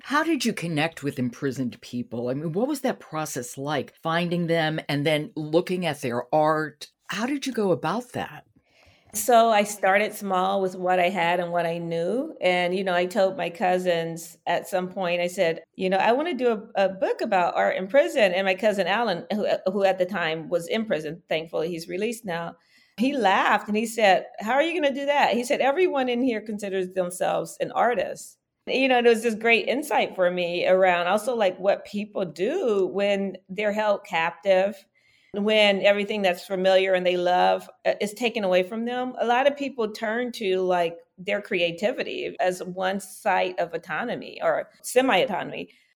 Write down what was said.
How did you connect with imprisoned people? I mean, what was that process like, finding them and then looking at their art? How did you go about that? So I started small with what I had and what I knew. And, I told my cousins at some point, I said, I want to do a book about art in prison. And my cousin Alan, who at the time was in prison, thankfully he's released now, he laughed and he said, "How are you going to do that?" He said, "Everyone in here considers themselves an artist." It was this great insight for me around also like what people do when they're held captive, when everything that's familiar and they love is taken away from them. A lot of people turn to like their creativity as one site of autonomy or semi autonomy.